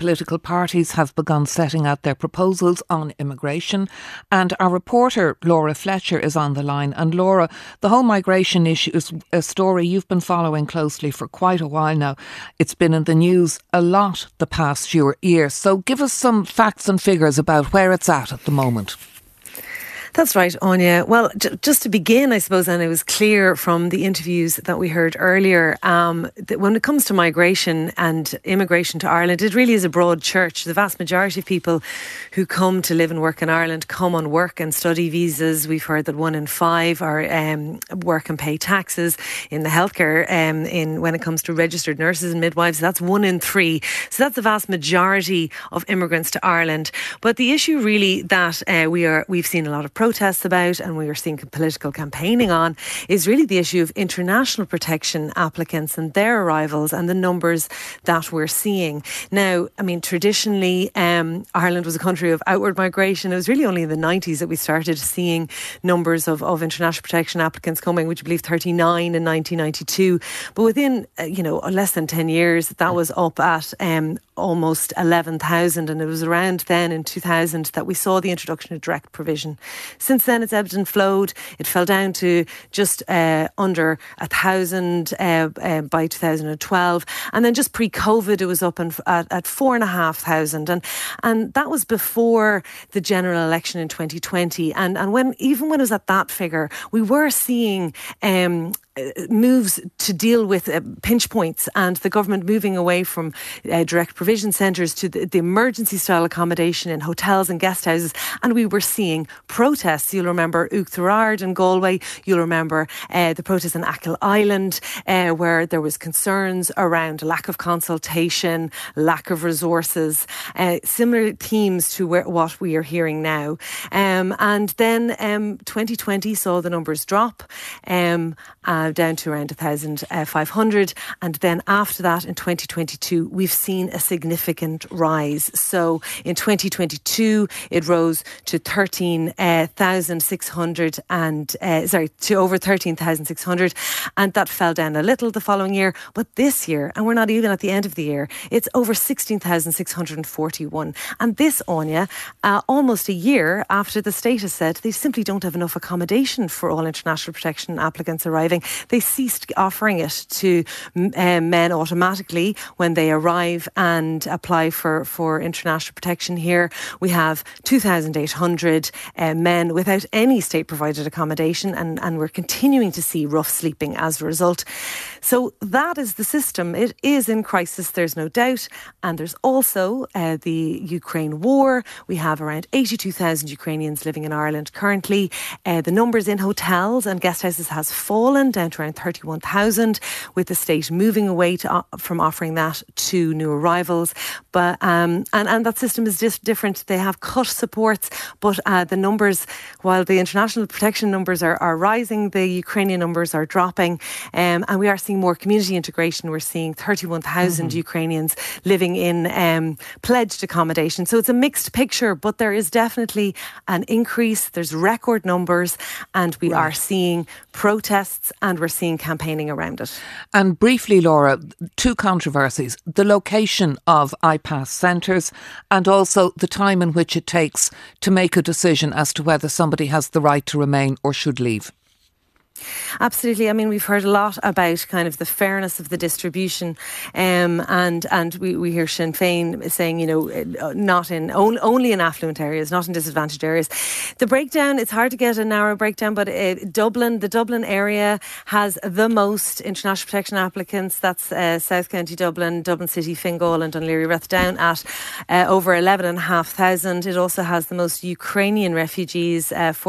political parties have begun setting out their proposals on immigration, and our reporter Laura Fletcher is on the line. And Laura, the whole migration issue is a story you've been following closely for quite a while now. It's been in the news a lot the past few years. So give us some facts and figures about where it's at the moment. That's right, Anya. Well, just to begin, I suppose, and it was clear from the interviews that we heard earlier, that when it comes to migration and immigration to Ireland, it really is a broad church. The vast majority of people who come to live and work in Ireland come on work and study visas. We've heard that 1 in 5 are work and pay taxes in the healthcare. When it comes to registered nurses and midwives, that's 1 in 3. So that's the vast majority of immigrants to Ireland. But the issue really that we've seen a lot of protests about, and we are seeing political campaigning on, is really the issue of international protection applicants and their arrivals and the numbers that we're seeing. Now, I mean, traditionally, Ireland was a country of outward migration. It was really only in the 90s that we started seeing numbers of international protection applicants coming, which I believe 39 in 1992. But within, less than 10 years, that was up at almost 11,000. And it was around then in 2000 that we saw the introduction of direct provision. Since then, it's ebbed and flowed. It fell down to just under 1,000 by 2012. And then just pre-COVID, it was up at 4,500. And that was before the general election in 2020. And when it was at that figure, we were seeing moves to deal with pinch points and the government moving away from direct provision centres to the emergency style accommodation in hotels and guest houses. And we were seeing protests. You'll remember Uachtarard in Galway. You'll remember the protests in Achill Island where there was concerns around lack of consultation, lack of resources, similar themes to what we are hearing now. And then 2020 saw the numbers drop down to around 1,500. And then after that, in 2022, we've seen a significant rise. So in 2022, it rose to 13,600 to over 13,600. And that fell down a little the following year. But this year, and we're not even at the end of the year, it's over 16,641. And this, Anya, almost a year after the state has said they simply don't have enough accommodation for all international protection applicants arriving. They ceased offering it to men automatically when they arrive and apply for international protection here. We have 2,800 men without any state-provided accommodation, and we're continuing to see rough sleeping as a result. So that is the system. It is in crisis, there's no doubt. And there's also the Ukraine war. We have around 82,000 Ukrainians living in Ireland currently. The numbers in hotels and guest houses has fallen down to around 31,000, with the state moving away from offering that to new arrivals. But and that system is just different. They have cut supports, but the numbers, while the international protection numbers are rising, the Ukrainian numbers are dropping. And we are seeing more community integration. We're seeing 31,000 Ukrainians living in pledged accommodation. So it's a mixed picture, but there is definitely an increase. There's record numbers, and we are seeing protests, and we're seeing campaigning around it. And briefly, Laura, two controversies: the location of IPAS centres and also the time in which it takes to make a decision as to whether somebody has the right to remain or should leave. Absolutely. I mean, we've heard a lot about kind of the fairness of the distribution, and we hear Sinn Féin saying, only in affluent areas, not in disadvantaged areas. The breakdown, it's hard to get a narrow breakdown, but the Dublin area has the most international protection applicants. That's South County Dublin, Dublin City, Fingal and Dún Laoghaire-Rathdown at over 11,500. It also has the most Ukrainian refugees,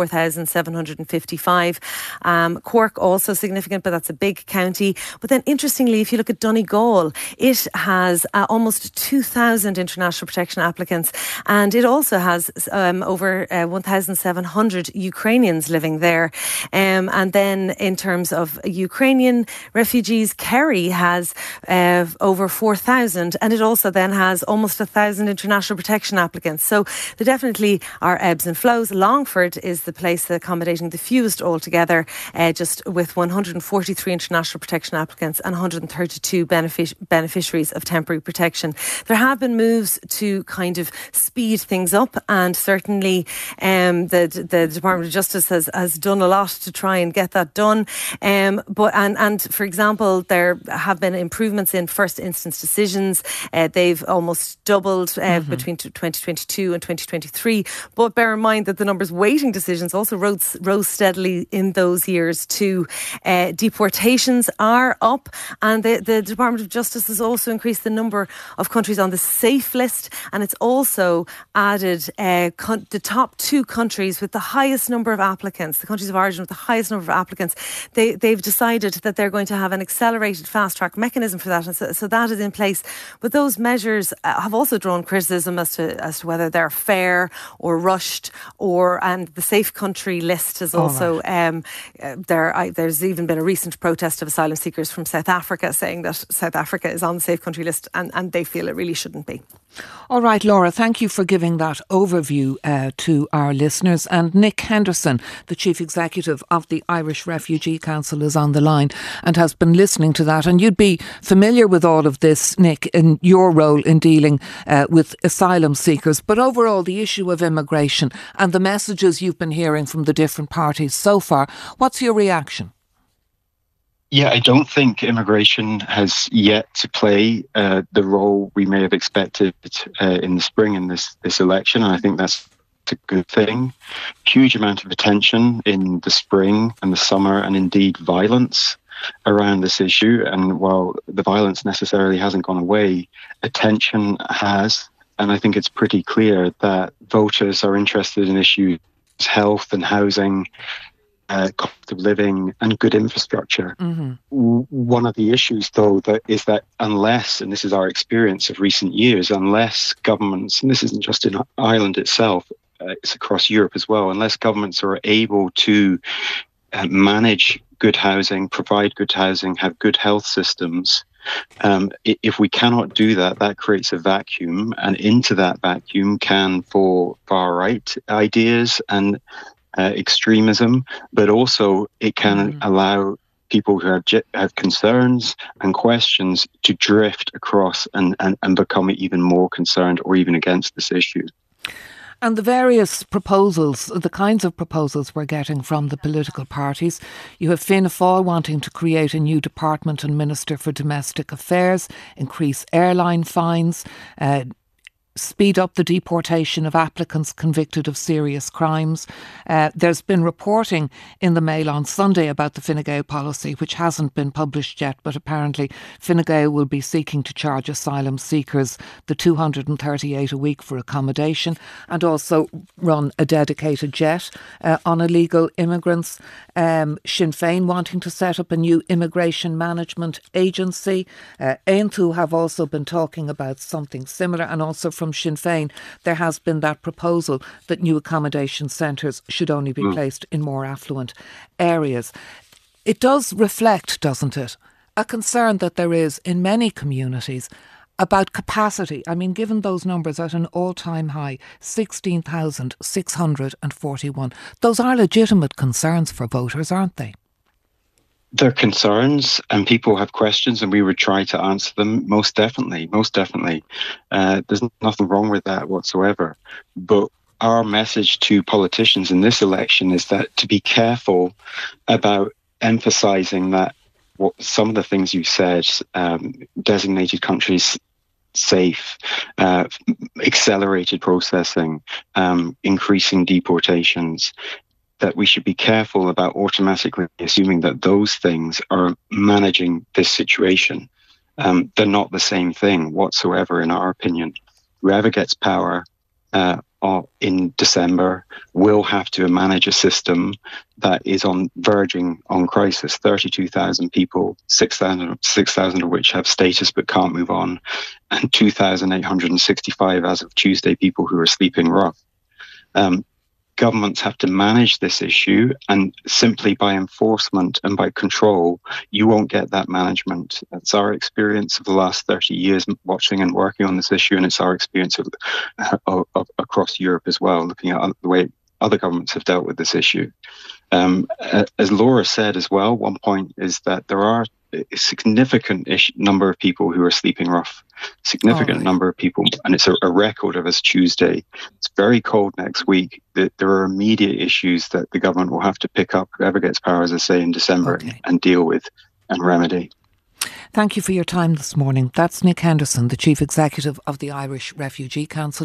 4,755. Cork also significant, but that's a big county. But then interestingly, if you look at Donegal, it has almost 2,000 international protection applicants, and it also has over 1,700 Ukrainians living there. And then in terms of Ukrainian refugees, Kerry has over 4,000, and it also then has almost 1,000 international protection applicants. So there definitely are ebbs and flows. Longford is the place accommodating the fewest altogether, just with 143 international protection applicants and 132 beneficiaries of temporary protection. There have been moves to kind of speed things up, and certainly the Department of Justice has done a lot to try and get that done. But for example, there have been improvements in first instance decisions. They've almost doubled between 2022 and 2023. But bear in mind that the numbers waiting decisions also rose steadily in those years too. Deportations are up, and the Department of Justice has also increased the number of countries on the safe list, and it's also added the top 2 countries with the highest number of applicants, the countries of origin with the highest number of applicants. They've decided that they're going to have an accelerated fast-track mechanism for that, and so that is in place. But those measures have also drawn criticism as to whether they're fair or rushed, and the safe country list is also there's even been a recent protest of asylum seekers from South Africa saying that South Africa is on the safe country list, and they feel it really shouldn't be. All right, Laura, thank you for giving that overview to our listeners. And Nick Henderson, the Chief Executive of the Irish Refugee Council, is on the line and has been listening to that. And you'd be familiar with all of this, Nick, in your role in dealing with asylum seekers. But overall, the issue of immigration and the messages you've been hearing from the different parties so far, what's your reaction? Yeah, I don't think immigration has yet to play the role we may have expected in the spring in this election. And I think that's a good thing. Huge amount of attention in the spring and the summer, and indeed violence around this issue. And while the violence necessarily hasn't gone away, attention has. And I think it's pretty clear that voters are interested in issues health and housing, cost of living and good infrastructure. Mm-hmm. One of the issues, though, is that unless, and this is our experience of recent years, unless governments, and this isn't just in Ireland itself, it's across Europe as well, unless governments are able to manage good housing, provide good housing, have good health systems, if we cannot do that, that creates a vacuum, and into that vacuum can fall far-right ideas and extremism, but also it can allow people who have concerns and questions to drift across and become even more concerned or even against this issue. And the various proposals, the kinds of proposals we're getting from the political parties. You have Fianna Fáil wanting to create a new department and Minister for Domestic Affairs, increase airline fines, speed up the deportation of applicants convicted of serious crimes. There's been reporting in the Mail on Sunday about the Fine Gael policy, which hasn't been published yet, but apparently Fine Gael will be seeking to charge asylum seekers the $238 a week for accommodation, and also run a dedicated jet on illegal immigrants. Sinn Féin wanting to set up a new immigration management agency. Aontú have also been talking about something similar, and also from Sinn Féin there has been that proposal that new accommodation centres should only be placed in more affluent areas. It does reflect, doesn't it, a concern that there is in many communities about capacity. I mean, given those numbers at an all-time high, 16,641, those are legitimate concerns for voters, aren't they? They're concerns, and people have questions, and we would try to answer them. Most definitely. There's nothing wrong with that whatsoever. But our message to politicians in this election is that to be careful about emphasising that some of the things you said, designated countries safe, accelerated processing, increasing deportations, that we should be careful about automatically assuming that those things are managing this situation. They're not the same thing whatsoever, in our opinion. Whoever gets power in December will have to manage a system that is verging on crisis. 32,000 people, 6,000 of which have status but can't move on, and 2,865 as of Tuesday people who are sleeping rough. Governments have to manage this issue, and simply by enforcement and by control, you won't get that management. That's our experience of the last 30 years watching and working on this issue, and it's our experience of across Europe as well, looking at the way other governments have dealt with this issue. As Laura said as well, one point is that there are a significant number of people who are sleeping rough, significant number of people, and it's a record of as Tuesday. It's very cold next week. There are immediate issues that the government will have to pick up, whoever gets power, as I say, in December, and deal with and remedy. Thank you for your time this morning. That's Nick Henderson, the Chief Executive of the Irish Refugee Council.